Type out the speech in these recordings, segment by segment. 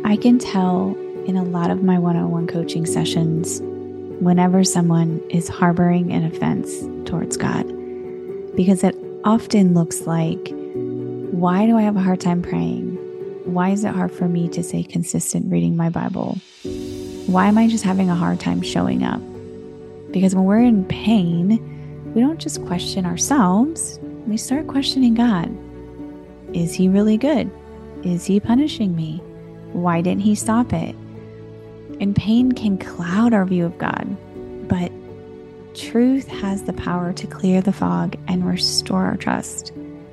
I can tell in a lot of my one-on-one coaching sessions whenever someone is harboring an offense towards God, because it often looks like, why do I have a hard time praying? Why is it hard for me to stay consistent reading my Bible? Why am I just having a hard time showing up? Because when we're in pain, we don't just question ourselves, we start questioning God. Is He really good? Is He punishing me? Why didn't He stop it? And pain can cloud our view of God, but truth has the power to clear the fog and restore our trust.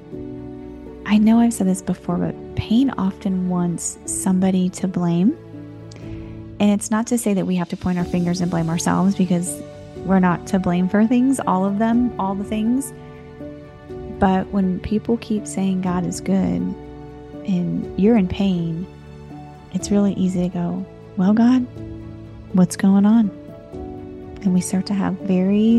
I know I've said this before, but pain often wants somebody to blame. And it's not to say that we have to point our fingers and blame ourselves, because we're not to blame for things, all of them, all the things. But when people keep saying God is good and you're in pain, it's really easy to go, well, God, what's going on? And we start to have very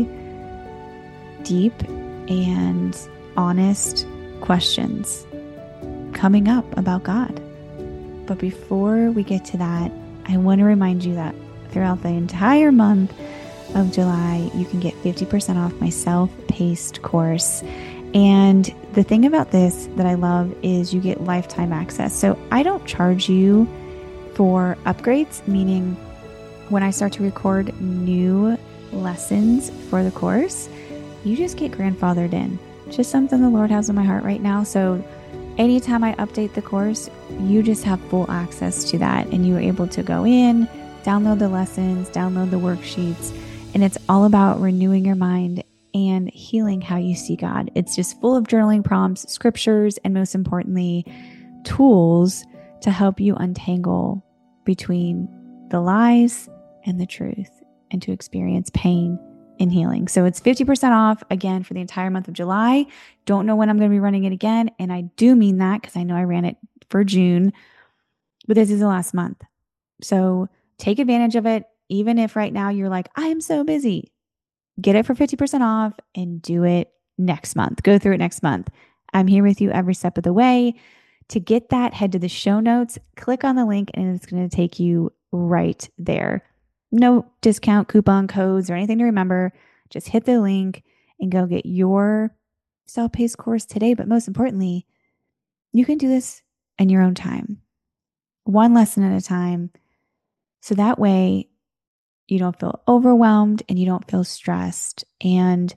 deep and honest questions coming up about God. But before we get to that, I want to remind you that throughout the entire month of July, you can get 50% off my self-paced course. And the thing about this that I love is you get lifetime access. So I don't charge you for upgrades, meaning when I start to record new lessons for the course, you just get grandfathered in. Just something the Lord has on my heart right now. So anytime I update the course, you just have full access to that. And you are able to go in, download the lessons, download the worksheets. And it's all about renewing your mind and healing how you see God. It's just full of journaling prompts, scriptures, and most importantly, tools to help you untangle between the lies and the truth and to experience pain and healing. So it's 50% off again for the entire month of July. Don't know when I'm going to be running it again. And I do mean that because I know I ran it for June, but this is the last month. So take advantage of it. Even if right now you're like, I am so busy, get it for 50% off and do it next month. Go through it next month. I'm here with you every step of the way. To get that, head to the show notes, click on the link, and it's going to take you right there. No discount coupon codes or anything to remember. Just hit the link and go get your self-paced course today. But most importantly, you can do this in your own time, one lesson at a time. So that way you don't feel overwhelmed and you don't feel stressed. And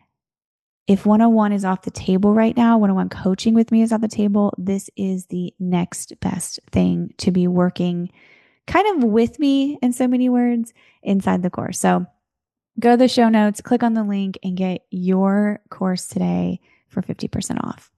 if one-on-one is off the table right now, one-on-one coaching with me is off the table, this is the next best thing to be working kind of with me in so many words inside the course. So go to the show notes, click on the link, and get your course today for 50% off.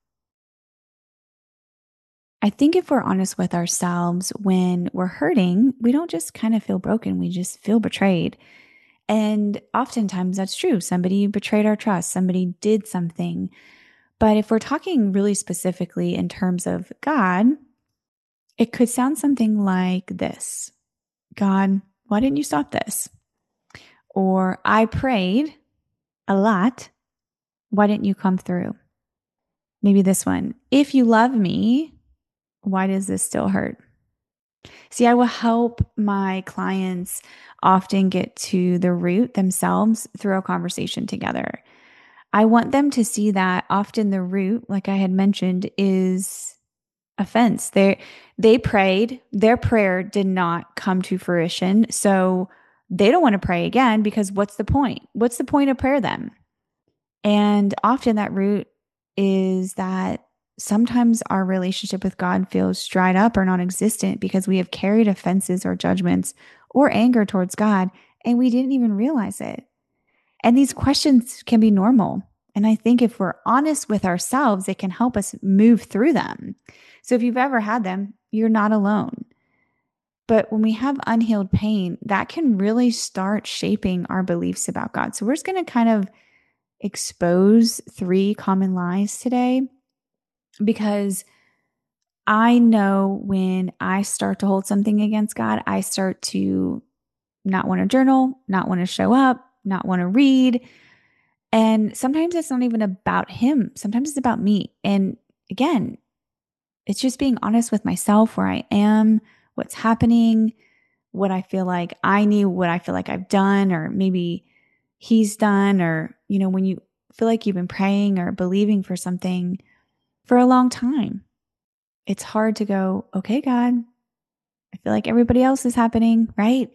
I think if we're honest with ourselves, when we're hurting, we don't just kind of feel broken, we just feel betrayed. And oftentimes that's true. Somebody betrayed our trust. Somebody did something. But if we're talking really specifically in terms of God, it could sound something like this. God, why didn't you stop this? Or I prayed a lot. Why didn't you come through? Maybe this one. If you love me, why does this still hurt? See, I will help my clients often get to the root themselves through a conversation together. I want them to see that often the root, like I had mentioned, is offense. They prayed, their prayer did not come to fruition. So they don't want to pray again, because what's the point? What's the point of prayer then? And often that root is that sometimes our relationship with God feels dried up or non-existent because we have carried offenses or judgments or anger towards God, and we didn't even realize it. And these questions can be normal. And I think if we're honest with ourselves, it can help us move through them. So if you've ever had them, you're not alone. But when we have unhealed pain, that can really start shaping our beliefs about God. So we're just going to kind of expose 3 common lies today, because I know when I start to hold something against God, I start to not want to journal, not want to show up, not want to read. And sometimes it's not even about Him. Sometimes it's about me. And again, it's just being honest with myself, where I am, what's happening, what I feel like I need, what I feel like I've done, or maybe he's done, or, when you feel like you've been praying or believing for something for a long time, it's hard to go, okay, God, I feel like everybody else is happening, right?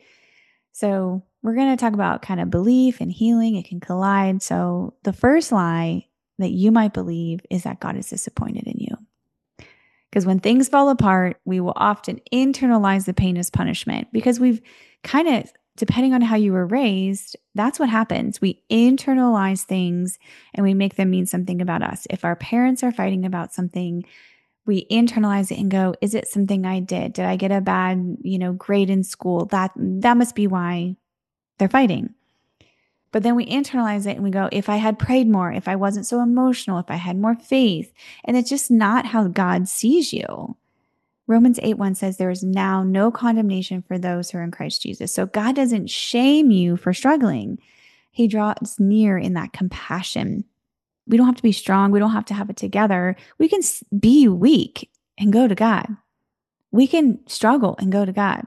So we're going to talk about kind of belief and healing. It can collide. So the first lie that you might believe is that God is disappointed in you. Because when things fall apart, we will often internalize the pain as punishment because we've kind of, depending on how you were raised, that's what happens. We internalize things and we make them mean something about us. If our parents are fighting about something, we internalize it and go, is it something I did? Did I get a bad, grade in school? That must be why they're fighting. But then we internalize it and we go, if I had prayed more, if I wasn't so emotional, if I had more faith, and it's just not how God sees you. Romans 8:1 says there is now no condemnation for those who are in Christ Jesus. So God doesn't shame you for struggling. He draws near in that compassion. We don't have to be strong. We don't have to have it together. We can be weak and go to God. We can struggle and go to God.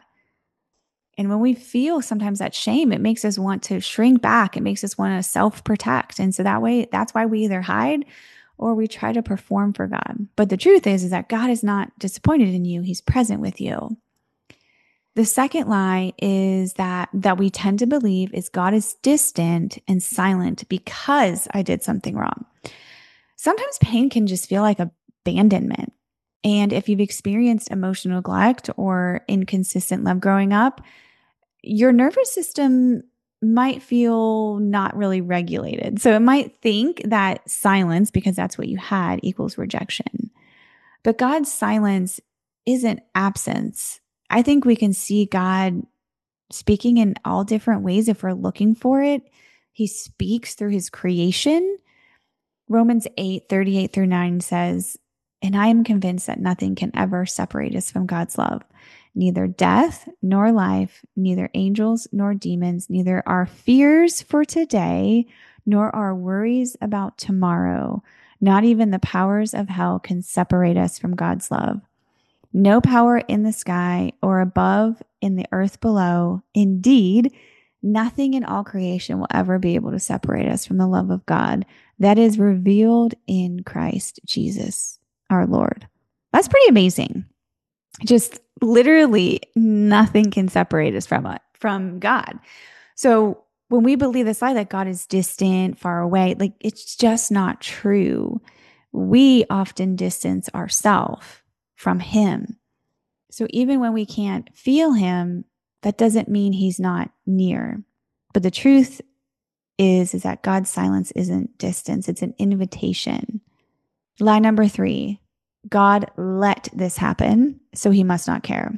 And when we feel sometimes that shame, it makes us want to shrink back. It makes us want to self-protect. And so that's why we either hide or we try to perform for God. But the truth is that God is not disappointed in you. He's present with you. The second lie is that we tend to believe is God is distant and silent because I did something wrong. Sometimes pain can just feel like abandonment. And if you've experienced emotional neglect or inconsistent love growing up, your nervous system might feel not really regulated. So it might think that silence, because that's what you had, equals rejection. But God's silence isn't absence. I think we can see God speaking in all different ways if we're looking for it. He speaks through his creation. Romans 8:38-9 says, and I am convinced that nothing can ever separate us from God's love. Neither death nor life, neither angels nor demons, neither our fears for today, nor our worries about tomorrow, not even the powers of hell can separate us from God's love. No power in the sky or above in the earth below. Indeed, nothing in all creation will ever be able to separate us from the love of God that is revealed in Christ Jesus, our Lord. That's pretty amazing. Just literally nothing can separate us from God. So when we believe this lie that God is distant, far away, like it's just not true. We often distance ourselves from him. So even when we can't feel him, that doesn't mean he's not near. But the truth is that God's silence isn't distance. It's an invitation. Lie number 3, God let this happen, so he must not care.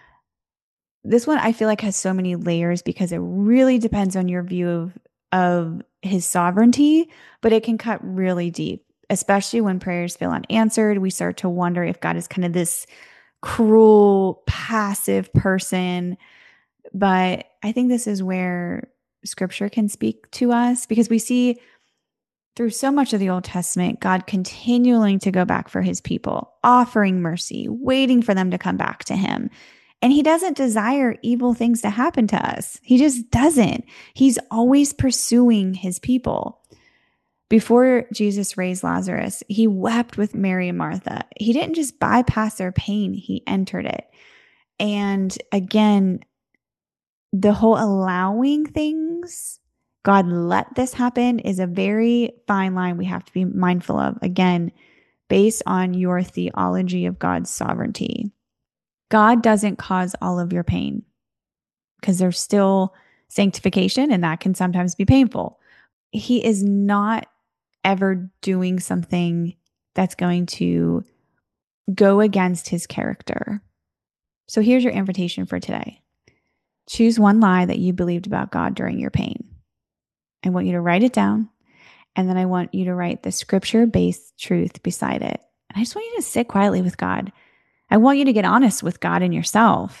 This one I feel like has so many layers because it really depends on your view of his sovereignty, but it can cut really deep, especially when prayers feel unanswered. We start to wonder if God is kind of this cruel, passive person. But I think this is where scripture can speak to us because we see through so much of the Old Testament, God continuing to go back for his people, offering mercy, waiting for them to come back to him. And he doesn't desire evil things to happen to us. He just doesn't. He's always pursuing his people. Before Jesus raised Lazarus, he wept with Mary and Martha. He didn't just bypass their pain, he entered it. And again, the whole allowing things, God let this happen, is a very fine line we have to be mindful of. Again, based on your theology of God's sovereignty. God doesn't cause all of your pain because there's still sanctification and that can sometimes be painful. He is not ever doing something that's going to go against his character. So here's your invitation for today. Choose one lie that you believed about God during your pain. I want you to write it down, and then I want you to write the scripture-based truth beside it. And I just want you to sit quietly with God. I want you to get honest with God and yourself.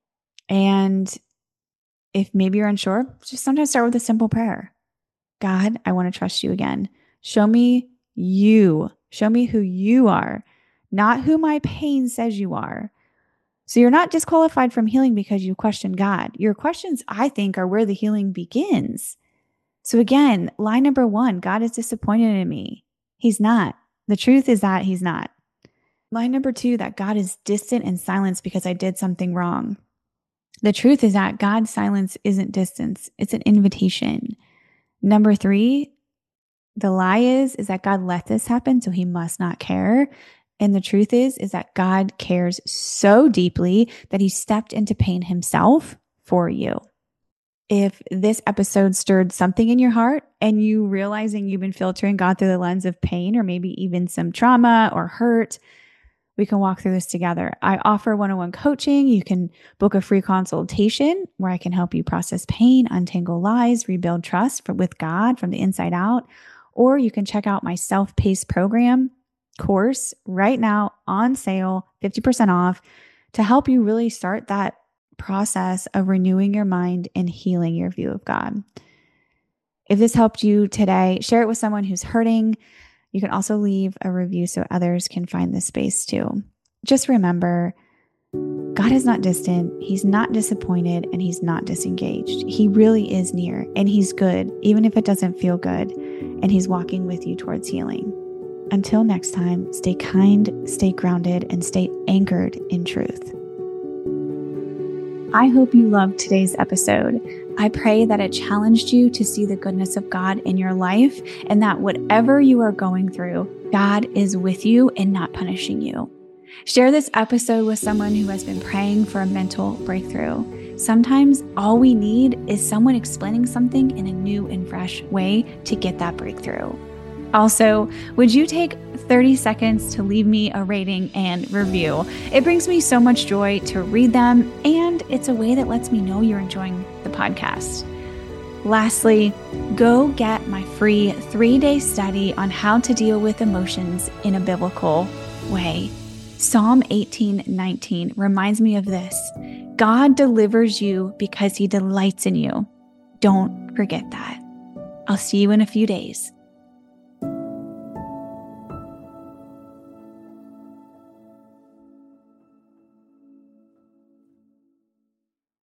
And if maybe you're unsure, just sometimes start with a simple prayer. God, I want to trust you again. Show me you. Show me who you are, not who my pain says you are. So you're not disqualified from healing because you question God. Your questions, I think, are where the healing begins. So again, line number 1, God is disappointed in me. He's not. The truth is that he's not. Line number 2, that God is distant and silenced because I did something wrong. The truth is that God's silence isn't distance. It's an invitation. Number 3, the lie is that God let this happen, so he must not care. And the truth is that God cares so deeply that he stepped into pain himself for you. If this episode stirred something in your heart and you realizing you've been filtering God through the lens of pain or maybe even some trauma or hurt, we can walk through this together. I offer one-on-one coaching. You can book a free consultation where I can help you process pain, untangle lies, rebuild trust with God from the inside out. Or you can check out my self-paced program course right now on sale, 50% off, to help you really start that process of renewing your mind and healing your view of God. If this helped you today, share it with someone who's hurting. You can also leave a review so others can find this space too. Just remember, God is not distant, he's not disappointed, and he's not disengaged. He really is near, and he's good, even if it doesn't feel good, and he's walking with you towards healing. Until next time, stay kind, stay grounded, and stay anchored in truth. I hope you loved today's episode. I pray that it challenged you to see the goodness of God in your life, and that whatever you are going through, God is with you and not punishing you. Share this episode with someone who has been praying for a mental breakthrough. Sometimes all we need is someone explaining something in a new and fresh way to get that breakthrough. Also, would you take 30 seconds to leave me a rating and review? It brings me so much joy to read them, and it's a way that lets me know you're enjoying the podcast. Lastly, go get my free 3-day study on how to deal with emotions in a biblical way. Psalm 18:19 reminds me of this. God delivers you because he delights in you. Don't forget that. I'll see you in a few days.